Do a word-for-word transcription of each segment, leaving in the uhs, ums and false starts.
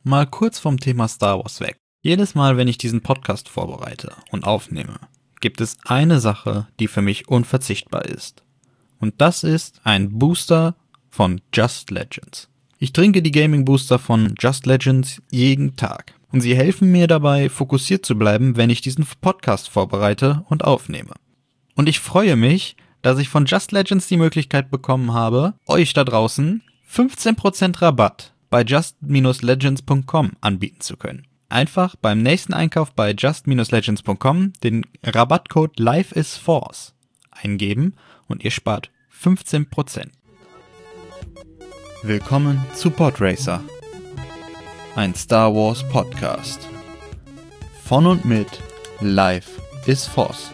Mal kurz vom Thema Star Wars weg. Jedes Mal, wenn ich diesen Podcast vorbereite und aufnehme, gibt es eine Sache, die für mich unverzichtbar ist. Und das ist ein Booster von Just Legends. Ich trinke die Gaming Booster von Just Legends jeden Tag. Und sie helfen mir dabei, fokussiert zu bleiben, wenn ich diesen Podcast vorbereite und aufnehme. Und ich freue mich, dass ich von Just Legends die Möglichkeit bekommen habe, euch da draußen fünfzehn Prozent Rabatt bei just legends punkt com anbieten zu können. Einfach beim nächsten Einkauf bei just legends punkt com den Rabattcode LifeIsForce eingeben und ihr spart fünfzehn Prozent. Willkommen zu Podracer, ein Star Wars Podcast. Von und mit Life is Force.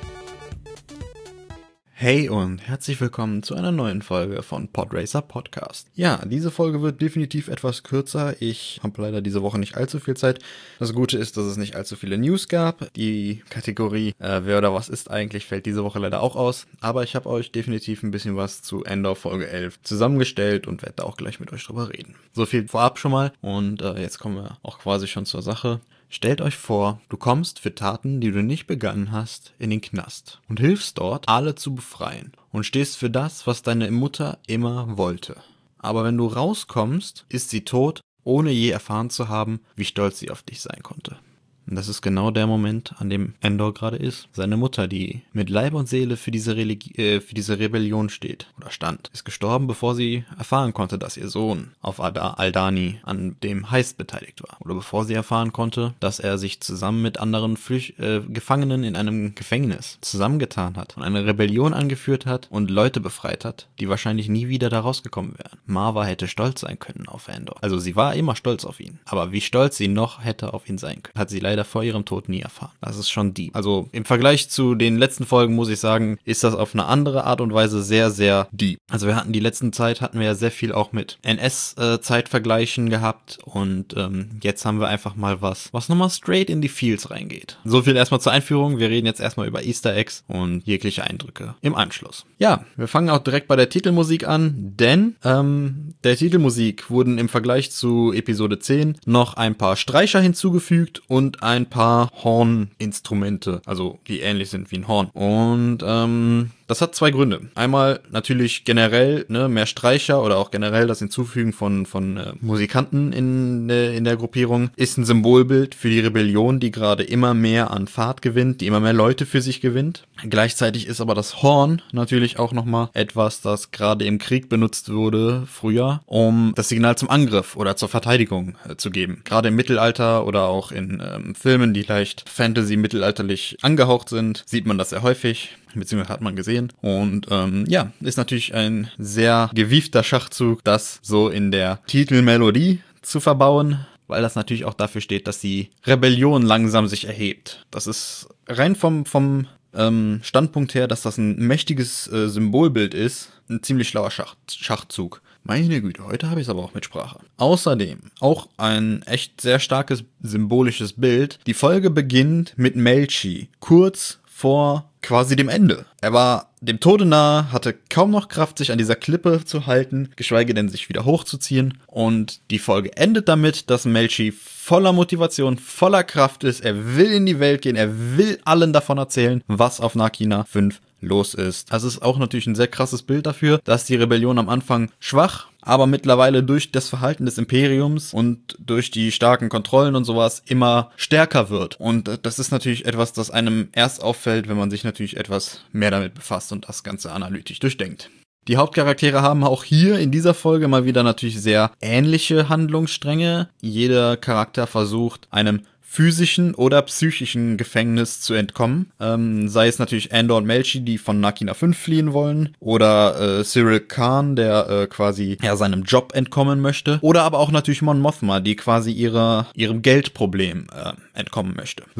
Hey und herzlich willkommen zu einer neuen Folge von Podracer Podcast. Ja, diese Folge wird definitiv etwas kürzer. Ich habe leider diese Woche nicht allzu viel Zeit. Das Gute ist, dass es nicht allzu viele News gab. Die Kategorie äh, Wer oder was ist eigentlich fällt diese Woche leider auch aus. Aber ich habe euch definitiv ein bisschen was zu Endor Folge elf zusammengestellt und werde da auch gleich mit euch drüber reden. So viel vorab schon mal und äh, jetzt kommen wir auch quasi schon zur Sache. Stellt euch vor, du kommst für Taten, die du nicht begangen hast, in den Knast und hilfst dort, alle zu befreien und stehst für das, was deine Mutter immer wollte. Aber wenn du rauskommst, ist sie tot, ohne je erfahren zu haben, wie stolz sie auf dich sein konnte. Und das ist genau der Moment, an dem Endor gerade ist. Seine Mutter, die mit Leib und Seele für diese, Religi- äh, für diese Rebellion steht oder stand, ist gestorben, bevor sie erfahren konnte, dass ihr Sohn auf Alda- Aldhani an dem Heist beteiligt war. Oder bevor sie erfahren konnte, dass er sich zusammen mit anderen Flüch- äh, Gefangenen in einem Gefängnis zusammengetan hat und eine Rebellion angeführt hat und Leute befreit hat, die wahrscheinlich nie wieder da rausgekommen wären. Marva hätte stolz sein können auf Endor. Also sie war immer stolz auf ihn. Aber wie stolz sie noch hätte auf ihn sein können, hat sie leider vor ihrem Tod nie erfahren. Das ist schon deep. Also im Vergleich zu den letzten Folgen muss ich sagen, ist das auf eine andere Art und Weise sehr, sehr deep. Also wir hatten die letzten Zeit, hatten wir ja sehr viel auch mit N S-Zeitvergleichen gehabt und ähm, jetzt haben wir einfach mal was, was nochmal straight in die Feels reingeht. So viel erstmal zur Einführung. Wir reden jetzt erstmal über Easter Eggs und jegliche Eindrücke im Anschluss. Ja, wir fangen auch direkt bei der Titelmusik an, denn ähm, der Titelmusik wurden im Vergleich zu Episode zehn noch ein paar Streicher hinzugefügt und ein paar Horninstrumente, also die ähnlich sind wie ein Horn. Und ähm, das hat zwei Gründe. Einmal natürlich generell ne, mehr Streicher oder auch generell das Hinzufügen von von äh, Musikanten in, äh, in der Gruppierung ist ein Symbolbild für die Rebellion, die gerade immer mehr an Fahrt gewinnt, die immer mehr Leute für sich gewinnt. Gleichzeitig ist aber das Horn natürlich auch nochmal etwas, das gerade im Krieg benutzt wurde früher, um das Signal zum Angriff oder zur Verteidigung äh, zu geben. Gerade im Mittelalter oder auch in ähm, Filmen, die leicht Fantasy-mittelalterlich angehaucht sind, sieht man das sehr häufig, beziehungsweise hat man gesehen. Und ähm, ja, ist natürlich ein sehr gewiefter Schachzug, das so in der Titelmelodie zu verbauen, weil das natürlich auch dafür steht, dass die Rebellion langsam sich erhebt. Das ist rein vom, vom ähm, Standpunkt her, dass das ein mächtiges äh, Symbolbild ist, ein ziemlich schlauer Schach, Schachzug. Meine Güte, heute habe ich es aber auch mit Sprache. Außerdem auch ein echt sehr starkes symbolisches Bild. Die Folge beginnt mit Melchi, kurz vor quasi dem Ende. Er war dem Tode nahe, hatte kaum noch Kraft, sich an dieser Klippe zu halten, geschweige denn sich wieder hochzuziehen. Und die Folge endet damit, dass Melchi voller Motivation, voller Kraft ist. Er will in die Welt gehen, er will allen davon erzählen, was auf Narkina fünf los ist. Das ist auch natürlich ein sehr krasses Bild dafür, dass die Rebellion am Anfang schwach, aber mittlerweile durch das Verhalten des Imperiums und durch die starken Kontrollen und sowas immer stärker wird. Und das ist natürlich etwas, das einem erst auffällt, wenn man sich natürlich etwas mehr damit befasst und das Ganze analytisch durchdenkt. Die Hauptcharaktere haben auch hier in dieser Folge mal wieder natürlich sehr ähnliche Handlungsstränge. Jeder Charakter versucht, einem physischen oder psychischen Gefängnis zu entkommen. Ähm, sei es natürlich Endor und Melchi, die von Narkina fünf fliehen wollen, oder äh, Cyril Khan, der äh, quasi ja seinem Job entkommen möchte, oder aber auch natürlich Mon Mothma, die quasi ihrer ihrem Geldproblem äh, entkommen möchte. So.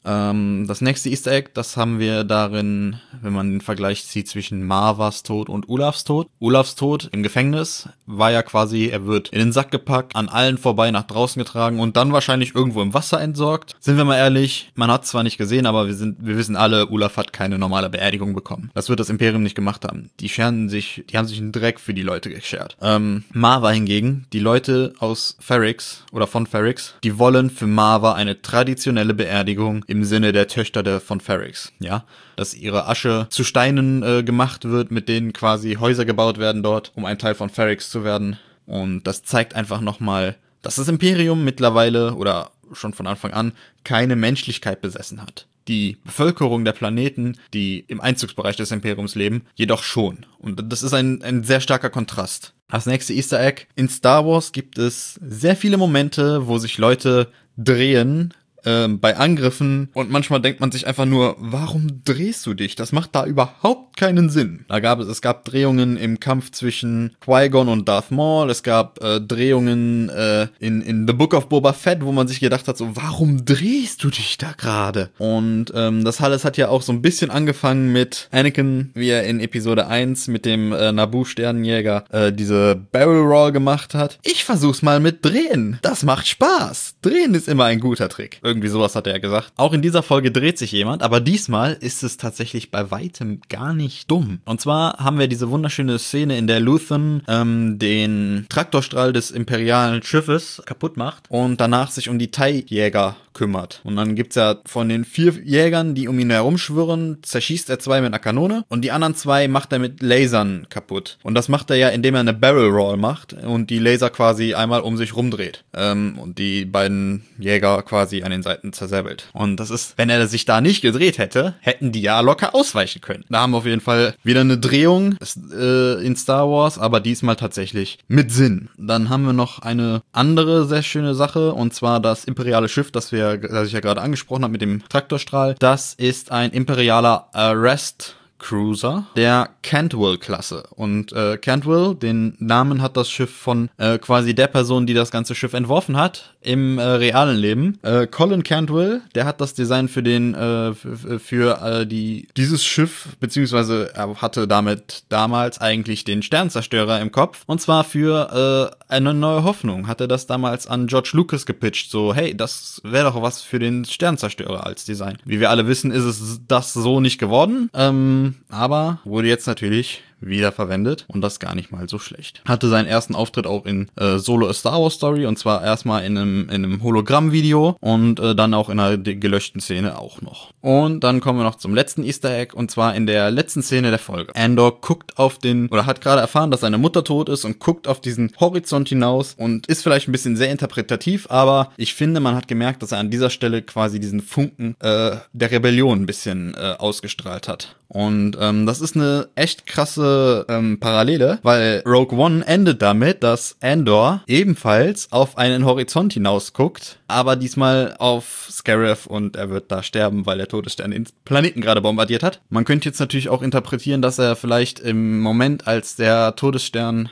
Ähm, das nächste Easter Egg, das haben wir darin, wenn man den Vergleich zieht zwischen Marvas Tod und Olafs Tod. Olafs Tod im Gefängnis war ja quasi, er wird in den Sack gepackt, an allen vorbei nach draußen getragen und dann wahrscheinlich irgendwo im Wasser entsorgt. Sind wir mal ehrlich, man hat es zwar nicht gesehen, aber wir sind, wir wissen alle, Olaf hat keine normale Beerdigung bekommen. Das wird das Imperium nicht gemacht haben. Die scheren sich, die haben sich einen Dreck für die Leute geschert. Ähm, Marva hingegen, die Leute aus Ferrix oder von Ferrix, die wollen für Marva eine traditionelle Beerdigung im Sinne der Töchter der von Ferrix, ja, dass ihre Asche zu Steinen äh, gemacht wird, mit denen quasi Häuser gebaut werden dort, um ein Teil von Ferrix zu werden. Und das zeigt einfach nochmal, dass das Imperium mittlerweile oder schon von Anfang an keine Menschlichkeit besessen hat. Die Bevölkerung der Planeten, die im Einzugsbereich des Imperiums leben, jedoch schon. Und das ist ein, ein sehr starker Kontrast. Das nächste Easter Egg. In Star Wars gibt es sehr viele Momente, wo sich Leute drehen, Ähm, bei Angriffen und manchmal denkt man sich einfach nur, warum drehst du dich? Das macht da überhaupt keinen Sinn. Da gab es, es gab Drehungen im Kampf zwischen Qui-Gon und Darth Maul, es gab äh, Drehungen äh, in, in The Book of Boba Fett, wo man sich gedacht hat, so, warum drehst du dich da gerade? Und ähm, das alles hat ja auch so ein bisschen angefangen mit Anakin, wie er in Episode eins mit dem äh, Naboo-Sternenjäger äh, diese Barrel Roll gemacht hat. Ich versuch's mal mit Drehen. Das macht Spaß. Drehen ist immer ein guter Trick. Irgendwie sowas hat er gesagt. Auch in dieser Folge dreht sich jemand, aber diesmal ist es tatsächlich bei weitem gar nicht dumm. Und zwar haben wir diese wunderschöne Szene, in der Luthen ähm, den Traktorstrahl des imperialen Schiffes kaputt macht und danach sich um die TIE-Jäger kümmert. Und dann gibt's ja von den vier Jägern, die um ihn herumschwirren, zerschießt er zwei mit einer Kanone und die anderen zwei macht er mit Lasern kaputt. Und das macht er ja, indem er eine Barrel Roll macht und die Laser quasi einmal um sich rumdreht. Ähm, und die beiden Jäger quasi an den Seiten zersäbelt. Und das ist, wenn er sich da nicht gedreht hätte, hätten die ja locker ausweichen können. Da haben wir auf jeden Fall wieder eine Drehung äh, in Star Wars, aber diesmal tatsächlich mit Sinn. Dann haben wir noch eine andere sehr schöne Sache, und zwar das imperiale Schiff, das wir, das ich ja gerade angesprochen habe mit dem Traktorstrahl. Das ist ein imperialer Arrest Cruiser der Cantwell-Klasse. Und äh, Cantwell, den Namen hat das Schiff von äh, quasi der Person, die das ganze Schiff entworfen hat, im äh, realen Leben. Äh, Colin Cantwell, der hat das Design für den, äh, für, für äh, die, dieses Schiff, beziehungsweise er hatte damit damals eigentlich den Sternzerstörer im Kopf. Und zwar für äh, eine neue Hoffnung. Hat er das damals an George Lucas gepitcht. So, hey, das wäre doch was für den Sternzerstörer als Design. Wie wir alle wissen, ist es das so nicht geworden. Ähm, aber wurde jetzt natürlich wieder verwendet und das gar nicht mal so schlecht. Hatte seinen ersten Auftritt auch in äh, Solo A Star Wars Story, und zwar erstmal in einem, in einem Hologramm-Video und äh, dann auch in einer gelöschten Szene auch noch. Und dann kommen wir noch zum letzten Easter Egg, und zwar in der letzten Szene der Folge. Andor guckt auf den, oder hat gerade erfahren, dass seine Mutter tot ist und guckt auf diesen Horizont hinaus und ist vielleicht ein bisschen sehr interpretativ, aber ich finde, man hat gemerkt, dass er an dieser Stelle quasi diesen Funken äh, der Rebellion ein bisschen äh, ausgestrahlt hat. Und ähm, das ist eine echt krasse ähm, Parallele, weil Rogue One endet damit, dass Andor ebenfalls auf einen Horizont hinaus guckt, aber diesmal auf Scarif, und er wird da sterben, weil der Todesstern den Planeten gerade bombardiert hat. Man könnte jetzt natürlich auch interpretieren, dass er vielleicht im Moment, als der Todesstern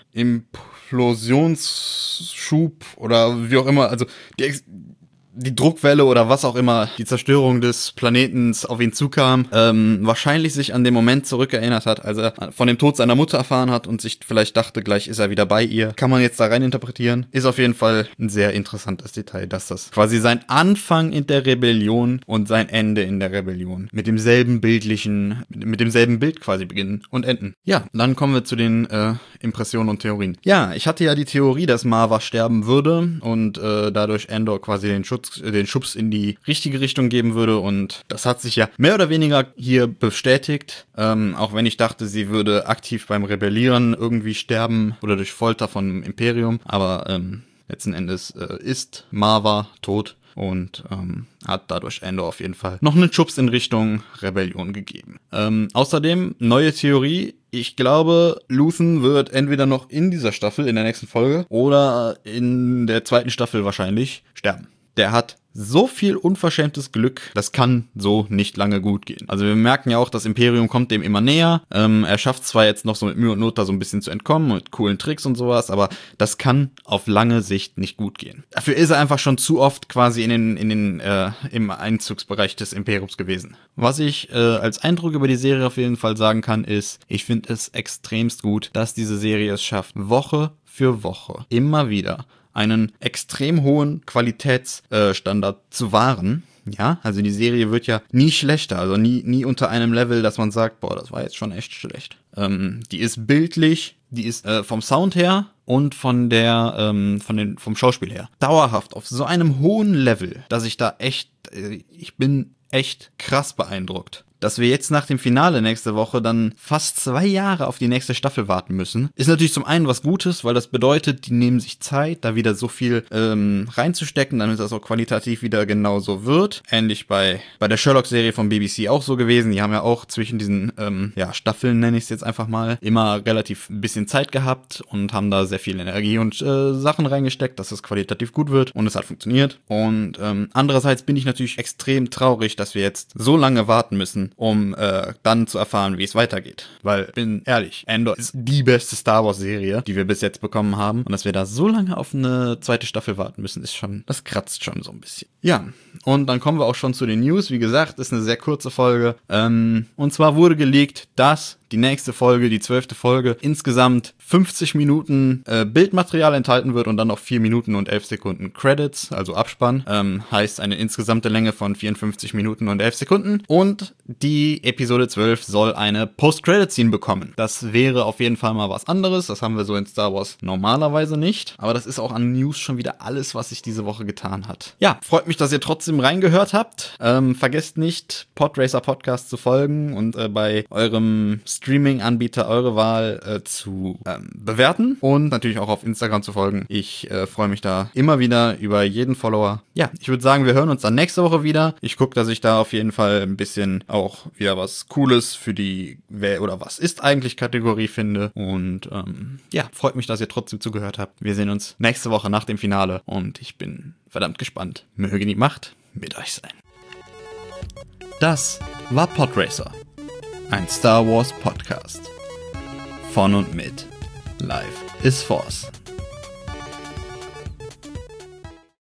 Implosionsschub oder wie auch immer, also die Ex- die Druckwelle oder was auch immer, die Zerstörung des Planetens auf ihn zukam, ähm, wahrscheinlich sich an den Moment zurückerinnert hat, als er von dem Tod seiner Mutter erfahren hat und sich vielleicht dachte, gleich ist er wieder bei ihr. Kann man jetzt da rein interpretieren. Ist auf jeden Fall ein sehr interessantes Detail, dass das quasi sein Anfang in der Rebellion und sein Ende in der Rebellion mit demselben bildlichen, mit demselben Bild quasi beginnen und enden. Ja, dann kommen wir zu den äh, Impressionen und Theorien. Ja, ich hatte ja die Theorie, dass Marva sterben würde und äh, dadurch Andor quasi den Schutz den Schubs in die richtige Richtung geben würde, und das hat sich ja mehr oder weniger hier bestätigt, ähm, auch wenn ich dachte, sie würde aktiv beim Rebellieren irgendwie sterben oder durch Folter vom Imperium, aber ähm, letzten Endes äh, ist Marva tot und ähm, hat dadurch Andor auf jeden Fall noch einen Schubs in Richtung Rebellion gegeben. Ähm, außerdem, neue Theorie, ich glaube, Luthen wird entweder noch in dieser Staffel, in der nächsten Folge, oder in der zweiten Staffel wahrscheinlich sterben. Der hat so viel unverschämtes Glück, das kann so nicht lange gut gehen. Also wir merken ja auch, das Imperium kommt dem immer näher. Ähm, er schafft zwar jetzt noch so mit Mühe und Not da so ein bisschen zu entkommen, mit coolen Tricks und sowas, aber das kann auf lange Sicht nicht gut gehen. Dafür ist er einfach schon zu oft quasi in den, in den, äh, im Einzugsbereich des Imperiums gewesen. Was ich äh, als Eindruck über die Serie auf jeden Fall sagen kann, ist, ich finde es extremst gut, dass diese Serie es schafft, Woche für Woche immer wieder einen extrem hohen Qualitätsstandard äh, zu wahren. Ja, also die Serie wird ja nie schlechter, also nie, nie unter einem Level, dass man sagt, boah, das war jetzt schon echt schlecht. Ähm, die ist bildlich, die ist äh, vom Sound her und von der, ähm, von den, vom Schauspiel her dauerhaft auf so einem hohen Level, dass ich da echt, äh, ich bin echt krass beeindruckt. Dass wir jetzt nach dem Finale nächste Woche dann fast zwei Jahre auf die nächste Staffel warten müssen, ist natürlich zum einen was Gutes, weil das bedeutet, die nehmen sich Zeit, da wieder so viel ähm, reinzustecken, damit das auch qualitativ wieder genauso wird. Ähnlich bei bei der Sherlock-Serie von B B C auch so gewesen. Die haben ja auch zwischen diesen ähm, ja, Staffeln, nenne ich es jetzt einfach mal, immer relativ ein bisschen Zeit gehabt und haben da sehr viel Energie und äh, Sachen reingesteckt, dass es qualitativ gut wird, und es hat funktioniert. Und ähm, andererseits bin ich natürlich extrem traurig, dass wir jetzt so lange warten müssen, um äh, dann zu erfahren, wie es weitergeht. Weil, bin ehrlich, Andor ist die beste Star Wars Serie, die wir bis jetzt bekommen haben. Und dass wir da so lange auf eine zweite Staffel warten müssen, ist schon, das kratzt schon so ein bisschen. Ja, und dann kommen wir auch schon zu den News. Wie gesagt, ist eine sehr kurze Folge. Ähm, und zwar wurde geleakt, dass die nächste Folge, die zwölfte Folge, insgesamt fünfzig Minuten äh, Bildmaterial enthalten wird und dann noch vier Minuten und elf Sekunden Credits, also Abspann. Ähm, heißt eine insgesamte Länge von vierundfünfzig Minuten und elf Sekunden. Und die Episode zwölf soll eine Post-Credit-Scene bekommen. Das wäre auf jeden Fall mal was anderes. Das haben wir so in Star Wars normalerweise nicht. Aber das ist auch an News schon wieder alles, was sich diese Woche getan hat. Ja, freut mich, dass ihr trotzdem reingehört habt. Ähm, vergesst nicht, Podracer Podcast zu folgen und äh, bei eurem Streaming-Anbieter eure Wahl äh, zu ähm, bewerten und natürlich auch auf Instagram zu folgen. Ich äh, freue mich da immer wieder über jeden Follower. Ja, ich würde sagen, wir hören uns dann nächste Woche wieder. Ich gucke, dass ich da auf jeden Fall ein bisschen auch wieder was Cooles für die Wer oder was ist eigentlich Kategorie finde. Und ähm, ja, freut mich, dass ihr trotzdem zugehört habt. Wir sehen uns nächste Woche nach dem Finale und ich bin verdammt gespannt. Möge die Macht mit euch sein. Das war Podracer. Ein Star Wars Podcast. Von und mit Life is Force.